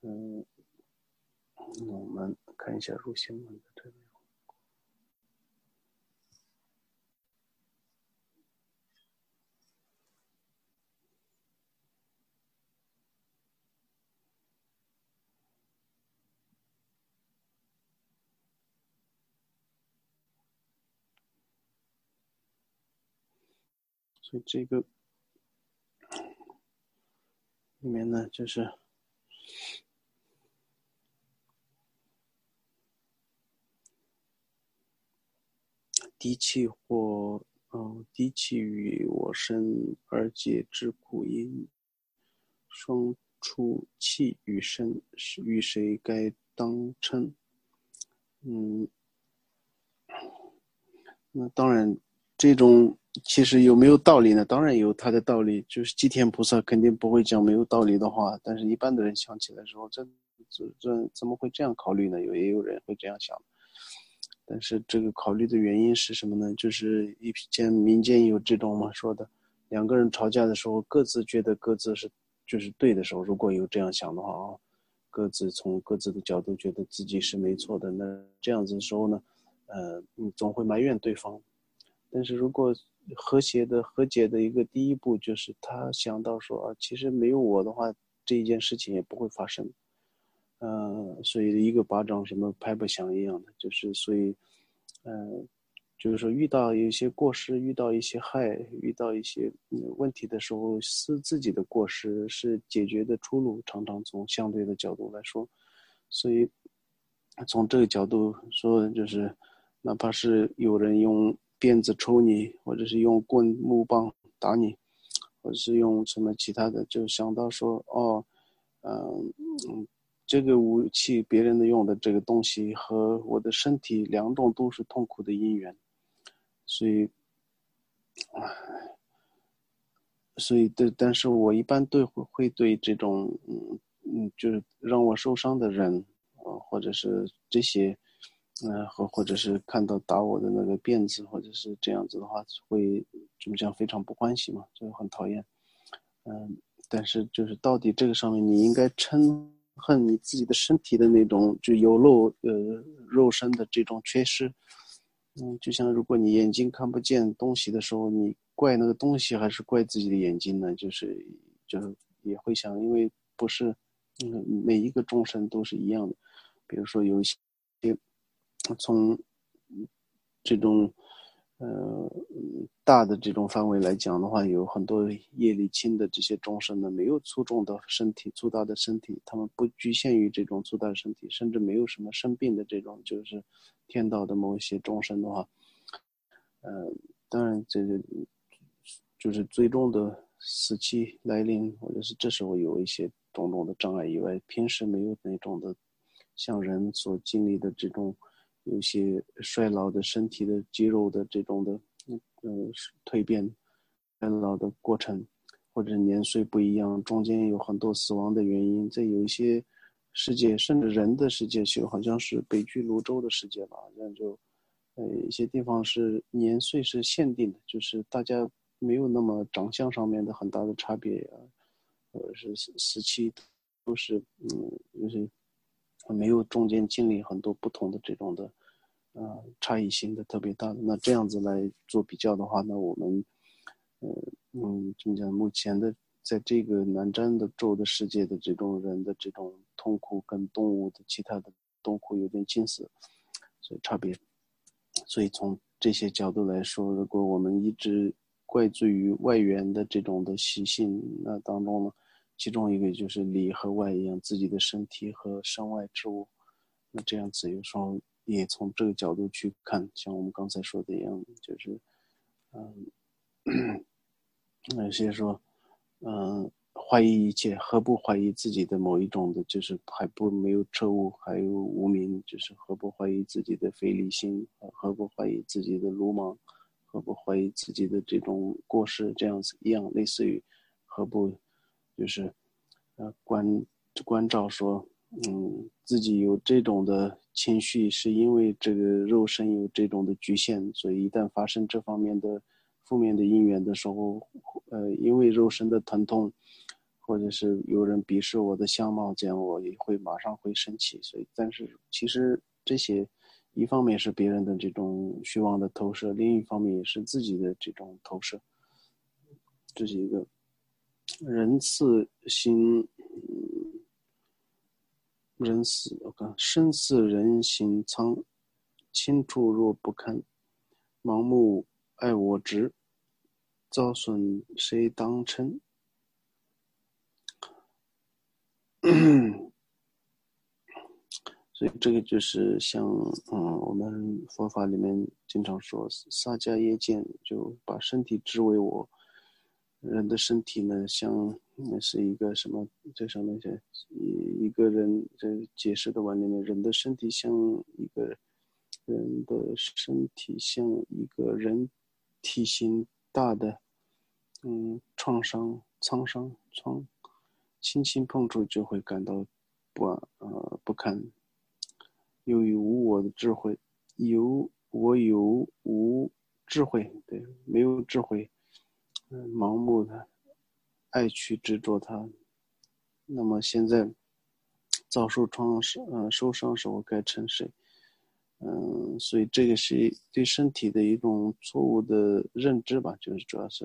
嗯，那我们看一下入新文的这里。所以这个里面呢，就是低气或低气与我身二界之苦因，双出气与身，与谁该当称？那当然，这种其实有没有道理呢？当然有它的道理，就是吉田菩萨肯定不会讲没有道理的话，但是一般的人想起来说，这怎么会这样考虑呢？也有人会这样想。但是这个考虑的原因是什么呢？就是民间有这种嘛说的，两个人吵架的时候，各自觉得各自是就是对的时候，如果有这样想的话啊，各自从各自的角度觉得自己是没错的，那这样子的时候呢，你总会埋怨对方。但是如果和解的一个第一步就是他想到说啊，其实没有我的话，这一件事情也不会发生。所以一个巴掌什么拍不响一样的，就是所以，就是说遇到一些过失，遇到一些害，遇到一些问题的时候，是自己的过失是解决的出路，常常从相对的角度来说，所以从这个角度说，就是哪怕是有人用鞭子抽你，或者是用棍木棒打你，或者是用什么其他的，就想到说哦。嗯这个武器别人的用的这个东西和我的身体两种都是痛苦的因缘，所以，但是我一般会对这种就是让我受伤的人，或者是这些，或者是看到打我的那个辫子，或者是这样子的话，会怎么讲非常不欢喜嘛，就很讨厌。嗯，但是就是到底这个上面，你应该嗔恨你自己的身体的那种就肉身的这种缺失。就像如果你眼睛看不见东西的时候，你怪那个东西还是怪自己的眼睛呢？就是也会想，因为不是每一个众生都是一样的。比如说有一些从这种大的这种范围来讲的话，有很多业力轻的这些众生呢，没有粗重的身体、粗大的身体，他们不局限于这种粗大的身体，甚至没有什么生病的这种，就是天道的某一些众生的话，当然这个就是最终的死期来临，或者是这时候有一些种种的障碍以外，平时没有那种的像人所经历的这种有些衰老的身体的肌肉的这种的蜕变、衰老的过程，或者年岁不一样，中间有很多死亡的原因，在有一些世界，甚至人的世界，就好像是北俱泸州的世界吧，好像就一些地方是年岁是限定的，就是大家没有那么长相上面的很大的差别啊，或者是死期都是就是没有中间经历很多不同的这种的差异性的特别大的。那这样子来做比较的话，那我们怎么讲？目前的在这个南瞻的咒的世界的这种人的这种痛苦，跟动物的其他的痛苦有点近似，所以差别。所以从这些角度来说，如果我们一直怪罪于外缘的这种的习性，那当中呢，其中一个就是里和外一样，自己的身体和身外之物。那这样子有时候也从这个角度去看，像我们刚才说的一样，就是有些说，怀疑一切，何不怀疑自己的某一种的，就是还不没有彻悟，还有无明，就是何不怀疑自己的非理性，何不怀疑自己的鲁莽，何不怀疑自己的这种过失，这样子一样，类似于何不就是关照说，自己有这种的情绪，是因为这个肉身有这种的局限，所以一旦发生这方面的负面的因缘的时候，因为肉身的疼痛， 或者是有人鄙视我的相貌，这样我也会马上会生气。所以，但是其实这些一方面是别人的这种虚妄的投射，另一方面也是自己的这种投射。这是一个人似心，人似我看身似人心苍，轻触若不堪，盲目爱我执，遭损谁当称？所以这个就是像我们佛法里面经常说撒迦耶见，就把身体执为我。人的身体呢，像是一个什么？这上面写一个人这解释的完里面，人的身体像一个人的身体像一个人体型大的创伤沧桑轻轻碰触就会感到不堪。由于无我的智慧，有无智慧，对，没有智慧，盲目的爱去执着它，那么现在遭受受伤时，我该成谁？所以这个是对身体的一种错误的认知吧，就是主要是，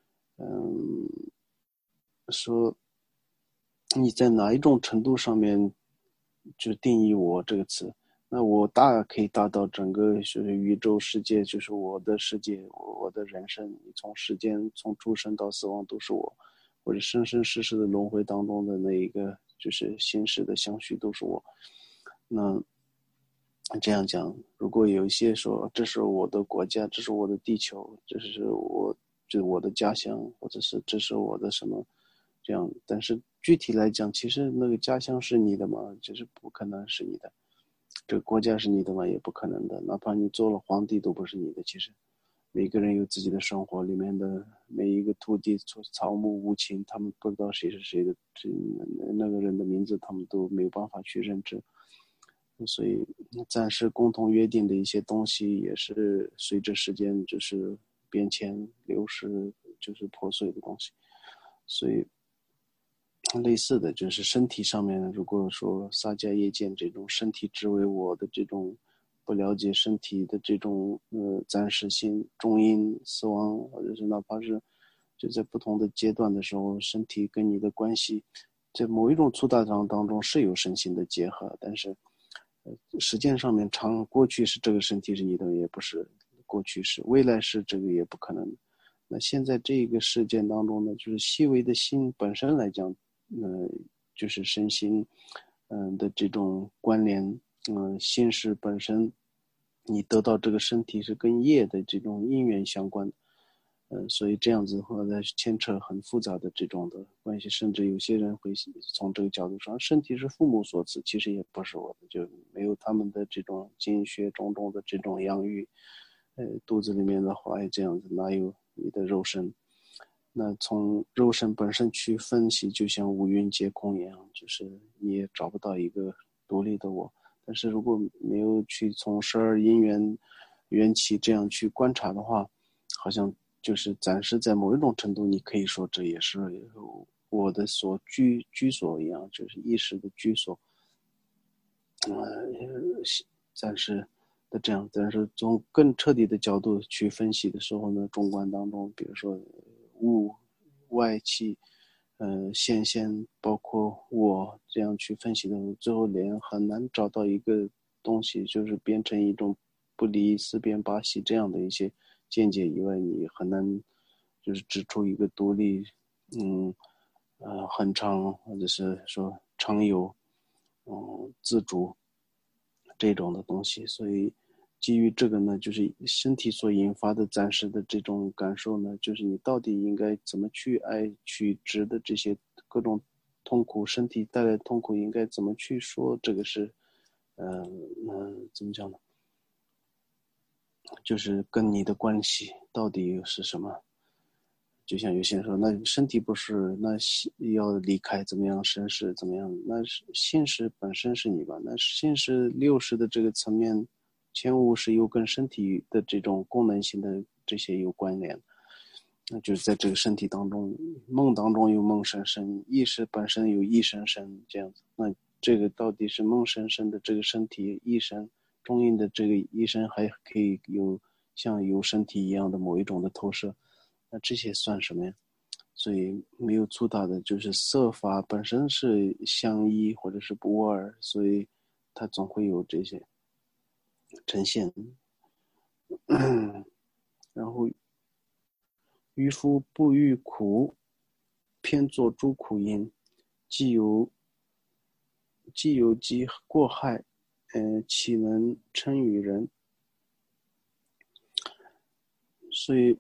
说你在哪一种程度上面就定义我这个词。那我可以大到整个就是宇宙世界，就是我的世界，我的人生，从时间从出生到死亡都是我，或者生生世世的轮回当中的那一个就是心识的相续都是我。那这样讲，如果有一些说这是我的国家，这是我的地球，就是我的家乡，或者是这是我的什么这样，但是具体来讲，其实那个家乡是你的嘛，就是不可能是你的。这个国家是你的嘛，也不可能的。哪怕你做了皇帝，都不是你的。其实，每个人有自己的生活，里面的每一个土地、草木、无情，他们不知道谁是谁的，那个人的名字，他们都没有办法去认知。所以，暂时共同约定的一些东西，也是随着时间就是变迁、流失，就是破碎的东西。所以，类似的就是身体上面，如果说撒迦耶见这种身体之为我的这种不了解身体的这种暂时性中阴死亡，或者是哪怕是就在不同的阶段的时候，身体跟你的关系，在某一种粗大当中是有身心的结合，但是时间上面过去是这个身体是你的，也不是过去是，未来是这个也不可能。那现在这个事件当中呢，就是细微的心本身来讲，就是身心，的这种关联，心识本身，你得到这个身体是跟业的这种因缘相关的。所以这样子的话呢，牵扯很复杂的这种的关系，甚至有些人会从这个角度上，身体是父母所赐，其实也不是我的，就没有他们的这种精血种种的这种养育，肚子里面的怀这样子，哪有你的肉身？那从肉身本身去分析，就像五蕴皆空一样，就是你也找不到一个独立的我。但是如果没有去从12因缘缘起这样去观察的话，好像就是暂时在某一种程度，你可以说这也是我的居所一样，就是意识的居所。暂时的这样，但是从更彻底的角度去分析的时候呢，中观当中，比如说物、外气、现象，包括我这样去分析的时候，最后连很难找到一个东西，就是变成一种不离四边八系这样的一些见解以外，你很难就是指出一个独立，很长或者是说常有，自主这种的东西。所以基于这个呢，就是身体所引发的暂时的这种感受呢，就是你到底应该怎么去爱去执的这些各种痛苦，身体带来的痛苦应该怎么去说，这个是怎么讲呢，就是跟你的关系到底是什么。就像有些人说，那身体不是，那要离开怎么样，身世怎么样？那是心识本身是你吧？那心识60的这个层面，前50又跟身体的这种功能性的这些有关联。 那就是在这个身体当中，梦当中有梦生生，意识本身有意生生，这样子。那这个到底是梦生生的这个身体意生，中阴的这个意生还可以有像有身体一样的某一种的投射，那这些算什么呀？所以没有粗大的就是色法本身是相依或者是不二，所以它总会有这些呈现。然后渔夫不欲苦，偏作诸苦因，既有及过害，岂能称与人？所以，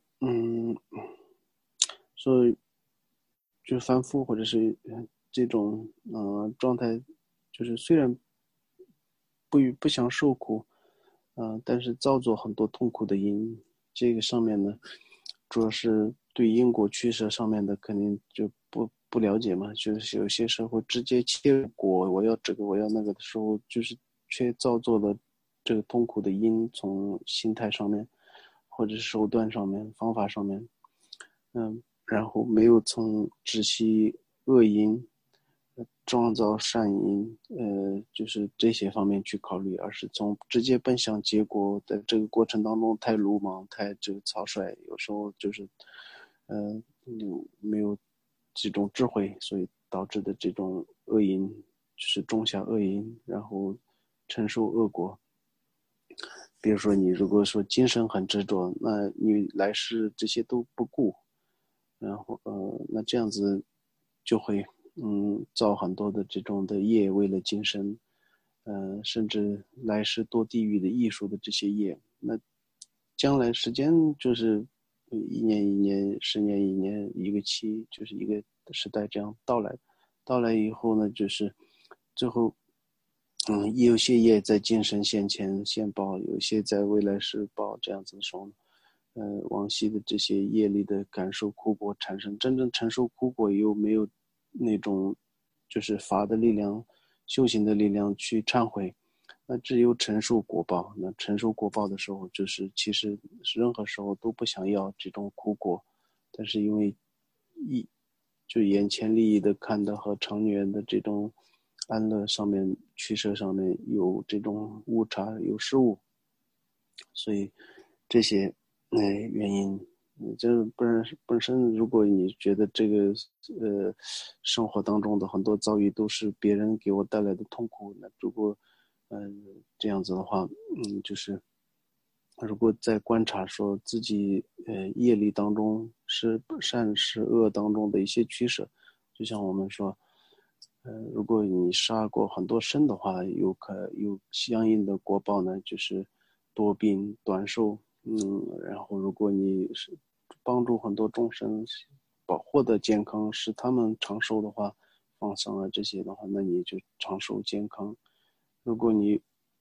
所以就是凡夫或者是这种状态，就是虽然不想受苦，但是造作很多痛苦的因，这个上面呢，主要是对因果取舍上面的肯定就不了解嘛，就是有些时候直接切入果，我要这个我要那个的时候，就是却造作了这个痛苦的因，从心态上面，或者是手段上面、方法上面，然后没有从止息恶因、创造善因，就是这些方面去考虑，而是从直接奔向结果的这个过程当中太鲁莽、太这个草率，有时候就是，没有这种智慧，所以导致的这种恶因，就是种下恶因，然后承受恶果。比如说，你如果说精神很执着，那你来世这些都不顾，然后那这样子就会造很多的这种的业，为了今生，甚至来世堕地狱的艺术的这些业，那将来时间就是一年一年，10年一年，一个期，就是一个时代这样到来以后呢，就是最后。有些业在今生现前现报，有些在未来世报，这样子说，往昔的这些业力的感受苦果产生，真正承受苦果又没有那种就是法的力量、修行的力量去忏悔，那只有承受果报。那承受果报的时候，就是其实任何时候都不想要这种苦果，但是因为就眼前利益的看的和长远的这种安乐上面取舍上面有这种误差有失误，所以这些原因，就是本身如果你觉得这个生活当中的很多遭遇都是别人给我带来的痛苦，那如果这样子的话，就是如果在观察说自己业力当中是善是恶当中的一些取舍，就像我们说，如果你杀过很多生的话，有相应的果报呢，就是多病短寿。然后如果你是帮助很多众生获得健康，使他们长寿的话，放生啊这些的话，那你就长寿健康。如果你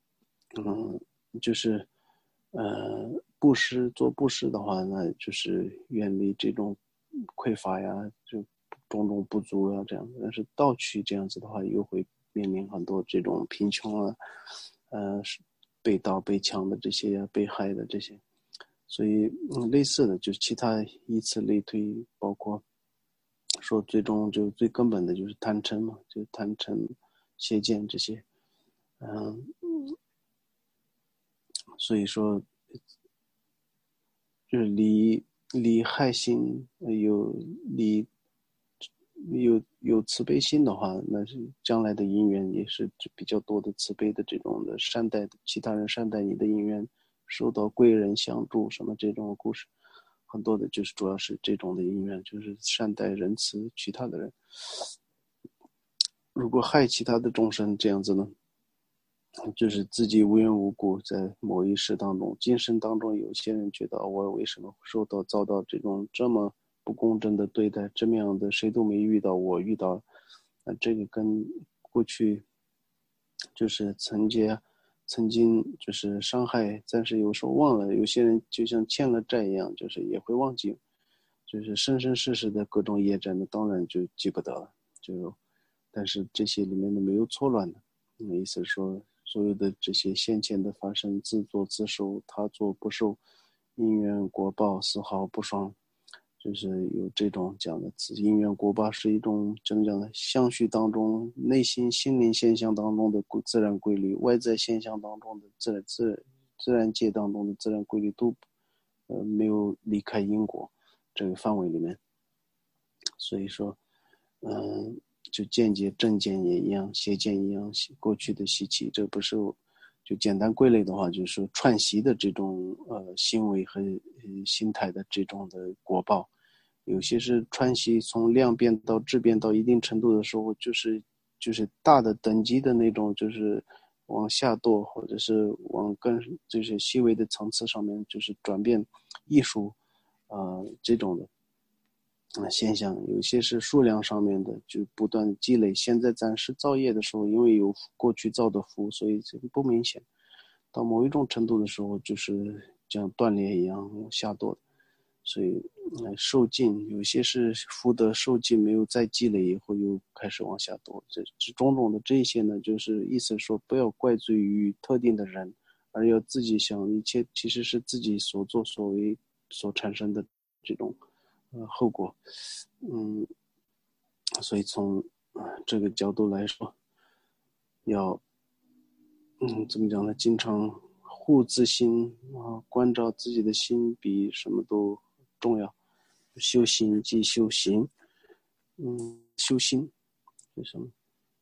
就是布施做布施的话，那就是远离这种匮乏呀，就种种不足啊这样。但是盗取这样子的话，又会面临很多这种贫穷啊，被盗被抢的这些呀，被害的这些。所以类似的就是其他以此类推，包括说最终就最根本的就是贪嗔嘛，就贪嗔邪见这些。嗯，所以说，就是离害心有慈悲心的话，那是将来的因缘也是比较多的慈悲的这种的善待其他人善待你的因缘，受到贵人相助什么这种故事，很多的就是主要是这种的因缘，就是善待仁慈其他的人。如果害其他的众生这样子呢？就是自己无缘无故在某一世当中，今生当中，有些人觉得我为什么遭到这种这么不公正的对待，这么样的谁都没遇到，我遇到，那这个跟过去就是曾经就是伤害，但是有时候忘了，有些人就像欠了债一样，就是也会忘记，就是生生世世的各种业债，那当然就记不得了，但是这些里面的没有错乱的。意思是说，所有的这些先前的发生，自作自受，他作不受，因缘果报丝毫不爽， 就是有这种讲的因缘果报是一种怎么讲呢？相续当中内心心灵现象当中的自然规律，外在现象当中的自然界当中的自然规律都没有离开因果这个范围里面。所以说就见解正见也一样，邪见一样，过去的习气，这不是就简单归类的话，就是说串习的这种行为和心态的这种的果报，有些是串习从量变到质变到一定程度的时候，就是大的等级的那种，就是往下堕，或者是往更就是细微的层次上面，就是转变艺术这种的。现象，有些是数量上面的，就不断积累。现在暂时造业的时候，因为有过去造的福，所以这个不明显。到某一种程度的时候，就是像断裂一样下堕的。所以，受尽有些是福德受尽没有再积累以后，又开始往下堕。这种种的这些呢，就是意思说，不要怪罪于特定的人，而要自己想，一切其实是自己所作所为所产生的这种后果。所以从这个角度来说，要怎么讲呢？经常护自心关照自己的心比什么都重要。修行即修行，修心是什么？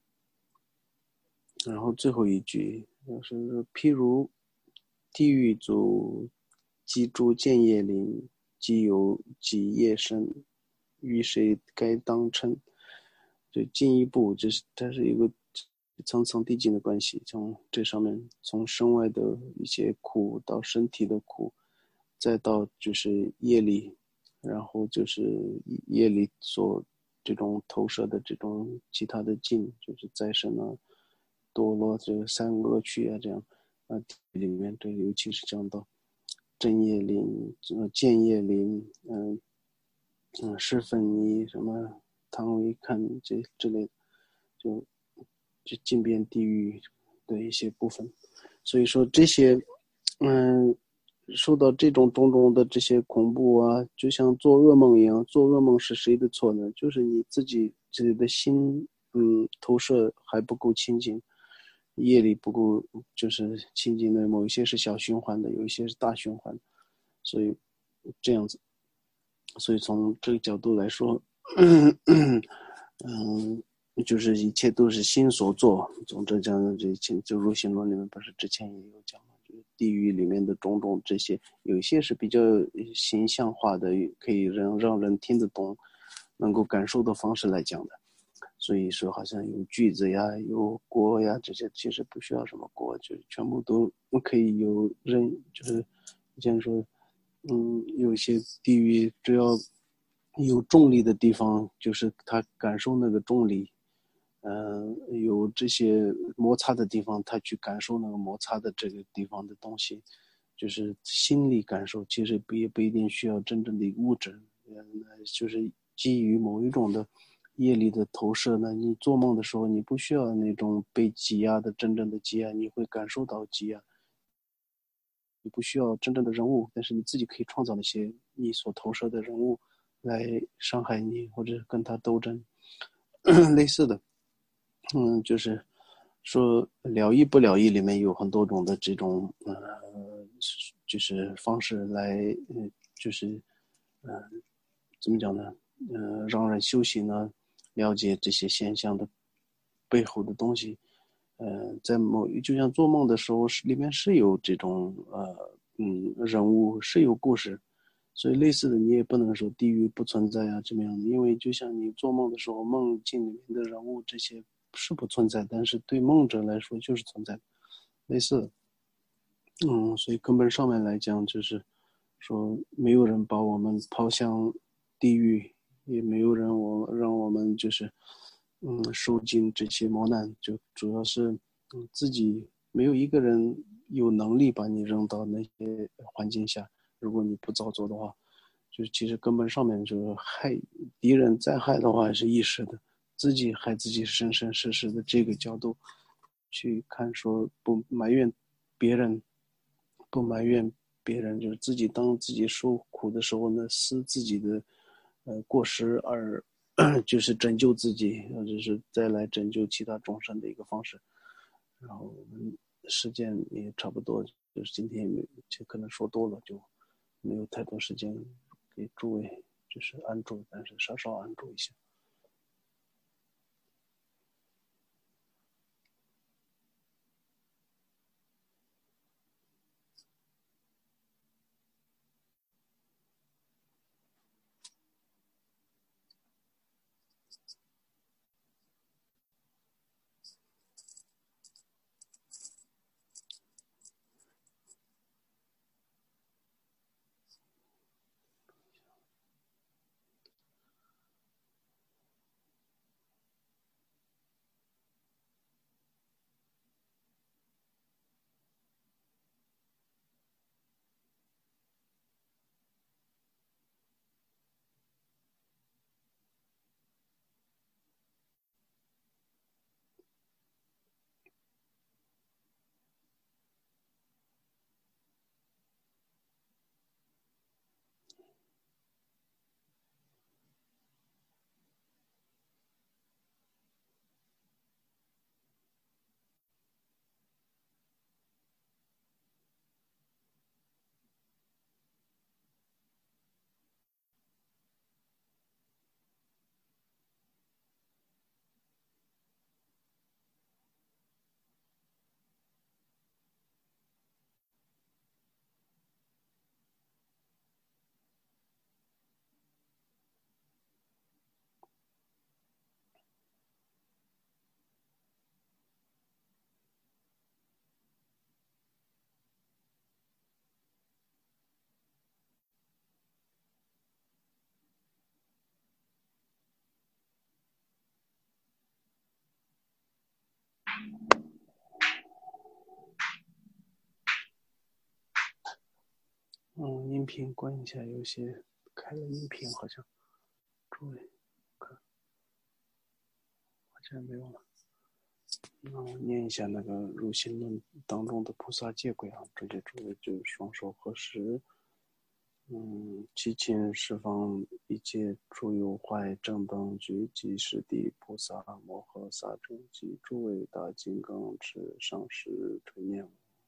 然后最后一句就是譬如地狱主击诸见业林，即有己业身，于谁该当称？就进一步，它是一个层层递进的关系，从这上面，从身外的一些苦到身体的苦，再到就是业力，然后就是业力所这种投射的这种其他的境，就是再生啊、堕落这个三恶趣啊，这样里面对，尤其是讲到正业林、见业林、施粉泥什么汤唯看这之类的，就近边地狱的一些部分。所以说这些受到这种种种的这些恐怖啊，就像做噩梦一样。做噩梦是谁的错呢？就是你自己的心投射还不够清净，业力不够就是清净的。某一些是小循环的，有一些是大循环，所以这样子。所以从这个角度来说就是一切都是心所作。总之讲的这一切，就入行论里面不是之前也有讲嘛，就是地狱里面的种种这些，有一些是比较形象化的，可以让人听得懂，能够感受的方式来讲的。所以说好像有句子呀，有锅呀，这些其实不需要什么锅，就全部都可以有人，就是像说有一些地狱只要有重力的地方，就是他感受那个重力。有这些摩擦的地方，他去感受那个摩擦的这个地方的东西，就是心理感受。其实也不一定需要真正的物质，就是基于某一种的业力的投射呢。你做梦的时候，你不需要那种被挤压的真正的挤压，你会感受到挤压。你不需要真正的人物，但是你自己可以创造那些你所投射的人物来伤害你，或者跟他斗争，类似的。就是说了义不了义里面有很多种的这种就是方式来就是怎么讲呢？让人修行呢，了解这些现象的背后的东西。在就像做梦的时候里面是有这种人物，是有故事。所以类似的你也不能说地狱不存在啊怎么样的，因为就像你做梦的时候，梦境里面的人物这些是不存在，但是对梦者来说就是存在，类似的。所以根本上面来讲，就是说没有人把我们抛向地狱，也没有人让我们就是受尽这些磨难，就主要是自己没有一个人有能力把你扔到那些环境下。如果你不照做的话，就其实根本上面就是害敌人再害的话是一时的，自己害自己生生世世的这个角度去看，说不埋怨别人，不埋怨别人，就是自己当自己受苦的时候呢，思自己的过失而就是拯救自己，或者是再来拯救其他众生的一个方式。然后我们时间也差不多，就是今天也没就可能说多了，就没有太多时间给诸位就是安住，但是稍稍安住一下。音频关一下，有些开了音频好像，诸位看好像没有了。那我念一下那个入心论当中的菩萨戒规啊，这些诸位就是双手合十，祈请十方一切诸有坏正等觉及十地菩萨摩诃萨众及诸位大金刚持上师垂念我，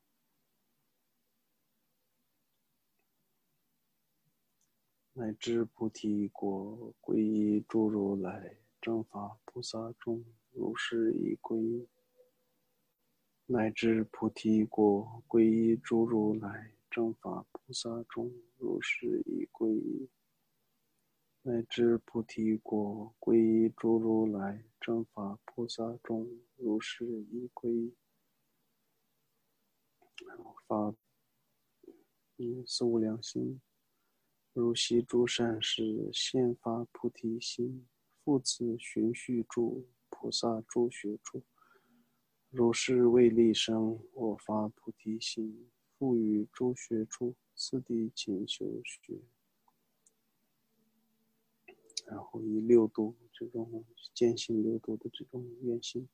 乃至菩提果皈依诸如来正法菩萨众，如是已皈依。乃至菩提果皈依诸如来正法菩萨众，如是已皈依。乃至菩提果皈依诸如来正法菩萨众，如是已皈依。发四无量心，如悉诸善事现发菩提心，复次循序住菩萨诸学处，如是为利生我发菩提心，复于诸学处次第勤修学。然后以六度这种践行六度的这种愿心，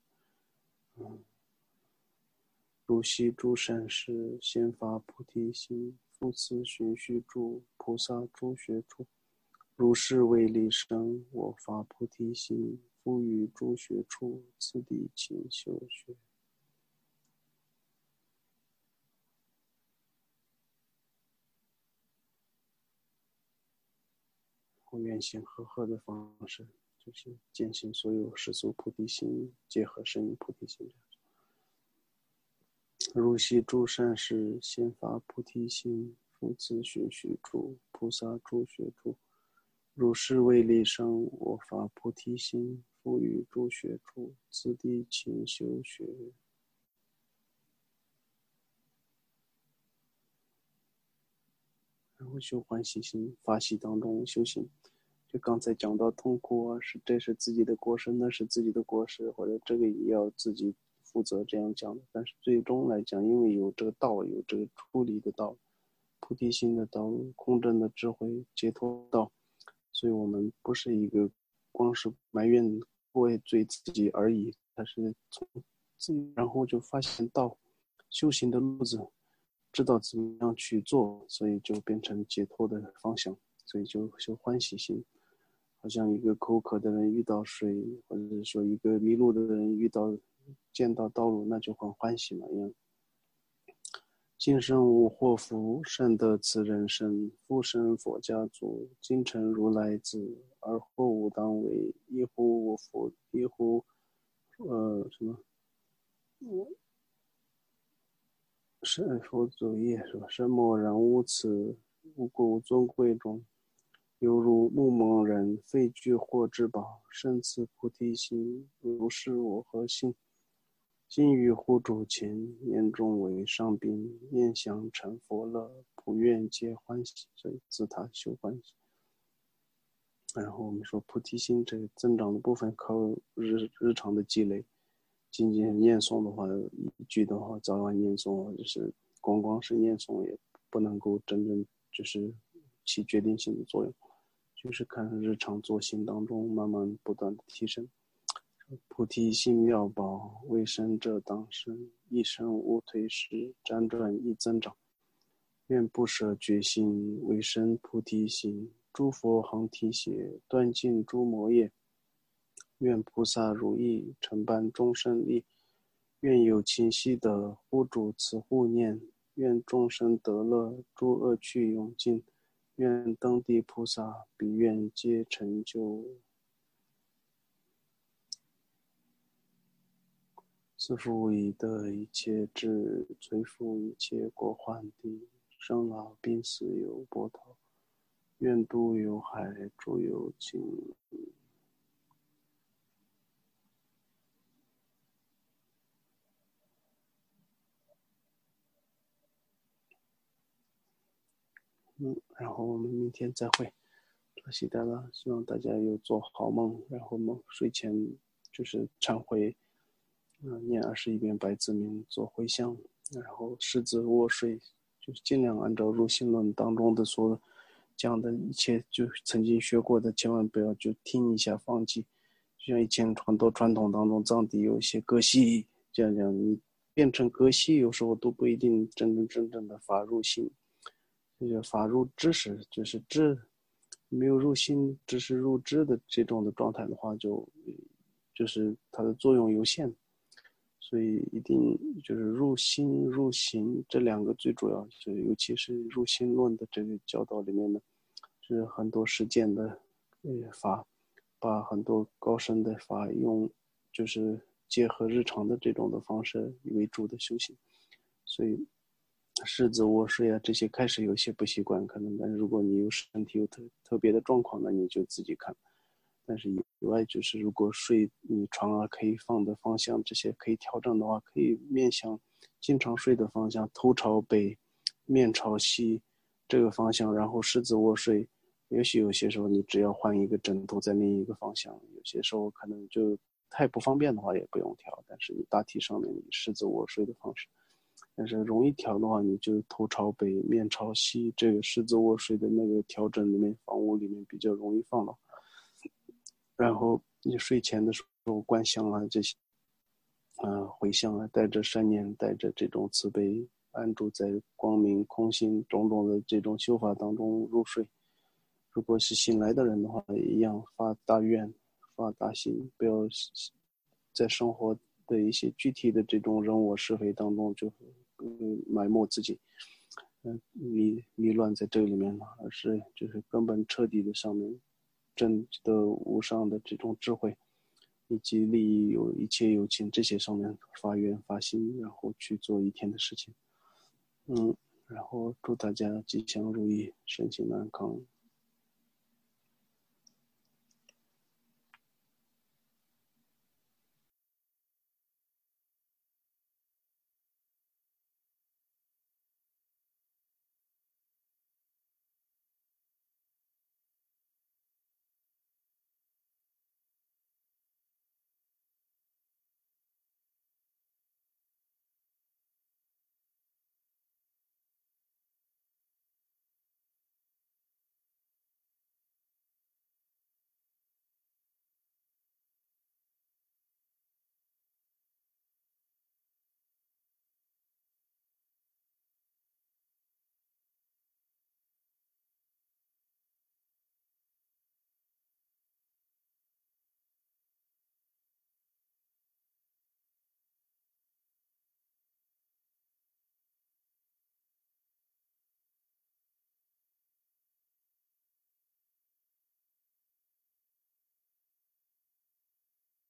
如悉诸善事先发菩提心，复次循序住菩萨诸学处，如是为利生我发菩提心，复于诸学处次第勤修学。用愿行和合的方式，就是践行所有世俗菩提心，结合深入菩提心。如悉诸善事先发菩提心，复次循序住菩萨诸学处，如是为利生我发菩提心，复于诸学处次第勤修学。然后修欢喜心，法喜当中修行。就刚才讲到痛苦啊，这是自己的过失，那是自己的过失，或者这个也要自己负责，这样讲的。但是最终来讲，因为有这个道，有这个出离的道，菩提心的道，空正的智慧，解脱道，所以我们不是一个光是埋怨怪罪自己而已，它是从自己，然后就发现道修行的路子，知道怎么样去做，所以就变成解脱的方向，所以就修欢喜心。 好像一个口渴的人遇到水，或者是说一个迷路的人见到道路，那就很欢喜嘛一样。今生无祸福，善得此人生。复生佛家族，今成如来子。而后吾当为，一乎我佛，一乎什么？是佛祖业是吧？身默然无此，无故尊贵中，犹如木蒙人，废具祸之宝，生此菩提心，如是我何幸？今于护主前，念中为上宾，念想成佛乐，普愿皆欢喜，所以自他修欢喜。然后我们说菩提心这个增长的部分靠日常的积累，仅仅念诵的话，一句的话早晚念诵，或者是光是念诵也不能够真正就是起决定性的作用，就是看日常作行当中慢慢不断的提升。菩提心妙宝，为生者当生，一生无退失，辗转亦增长。愿不舍决心，为生菩提心，诸佛行提携，断尽诸魔业。愿菩萨如意，承办众生力。愿有情悉德，护主慈护念。愿众生得乐，诸恶趣永尽。愿登地菩萨，彼愿皆成就。自负以得一切智，摧伏一切过患地。生老病死有波涛，愿度有海，诸有情。然后我们明天再会。多谢大家，希望大家有做好梦，然后睡前就是忏悔，念21遍白字明，做回向，然后狮子卧睡，就是尽量按照入心论当中的所讲的一切，就曾经学过的，千万不要就听一下放弃。就像以前很多传统当中，藏地有一些歌戏，这样你变成歌戏，有时候都不一定真正的法入心。这个法入知识，就是知没有入心，只是入知的这种的状态的话，就是它的作用有限。所以一定就是入心入行这两个最主要，就尤其是入心论的这个教导里面呢，是很多实践的法，把很多高深的法用就是结合日常的这种的方式为主的修行。所以狮子卧睡啊这些开始有些不习惯可能，但是如果你有身体有特别的状况，那你就自己看。但是以外就是如果睡你床啊可以放的方向这些可以调整的话，可以面向经常睡的方向，头朝北面朝西这个方向，然后狮子卧睡。也许有些时候你只要换一个枕头在另一个方向，有些时候可能就太不方便的话也不用调，但是你大体上面以狮子卧睡的方式。但是容易调的话，你就头朝北面朝西，这个狮子卧睡的那个调整里面，房屋里面比较容易放到。然后你睡前的时候观想啊这些回向啊，带着善念，带着这种慈悲，安住在光明空心种种的这种修法当中入睡。如果是醒来的人的话，也一样发大愿，发大心，不要在生活的一些具体的这种人我是非当中就埋没自己，迷乱在这里面了，而是就是根本彻底的上面真的无上的这种智慧，以及利益有一切有情这些上面发愿发心，然后去做一天的事情。然后祝大家吉祥如意，身心安康。